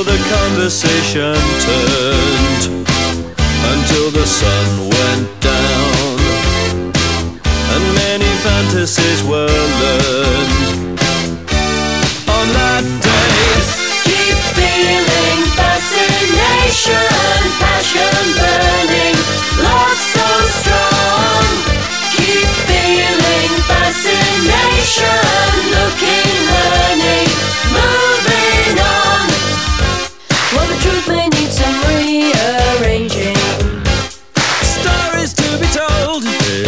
the conversation turned until the sun went down, and many fantasies were learned on that day. Keep feeling fascination, passion burning, love so strong. Keep feeling fascination, looking, learning, moving on. Well, the truth may need some rearranging, Stories to be told.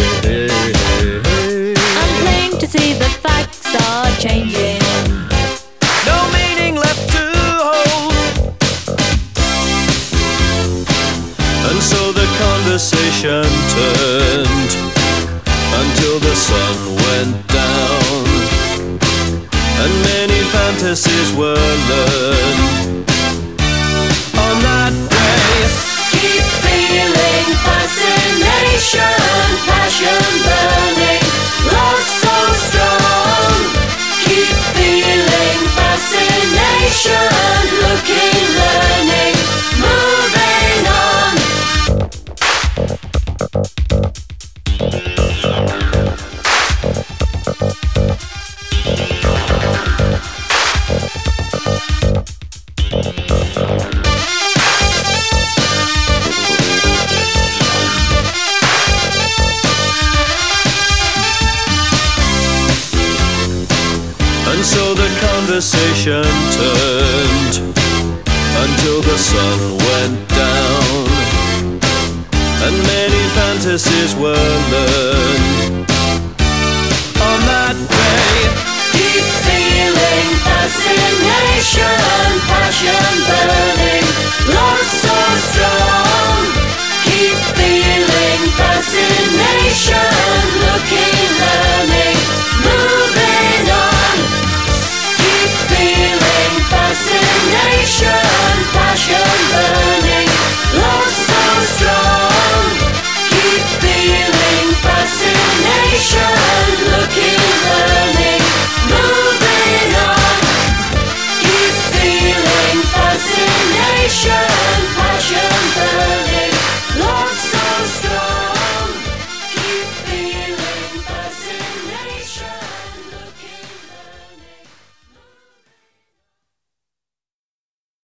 I'm plain to see the facts are changing. No meaning left to hold. And so the conversation turned until the sun went down, and many fantasies were learned on that day. Keep feeling fascination, passion burning, love so strong. Keep feeling fascination, looking, learning, moving on. And so the conversation turned until the sun went down, and many fantasies were learned